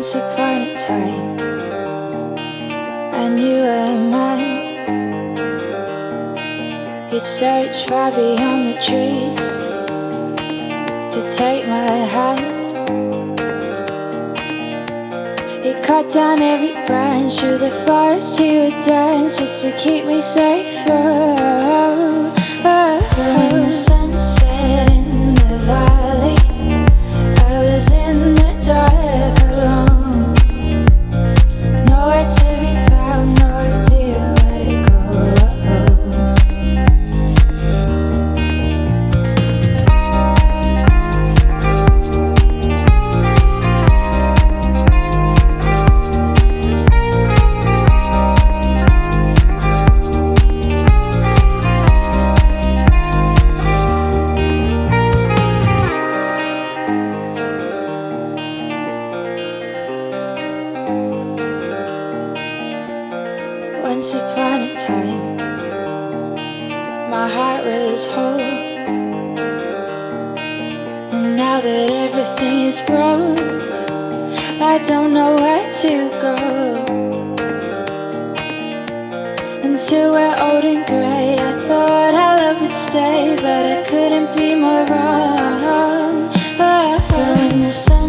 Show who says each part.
Speaker 1: Once upon a time, and you were mine. You'd search far beyond the trees to take my hand. You cut down every branch through the forest. You would dance just to keep me safe. When the sun set in the valley, I was in the dark alone. Nowhere to be found, no idea where to go. Once upon a time, my heart was whole. And now that everything is broke, I don't know where to go. Until we're old and grey, I thought our love would stay, but I couldn't be more wrong. But when the sun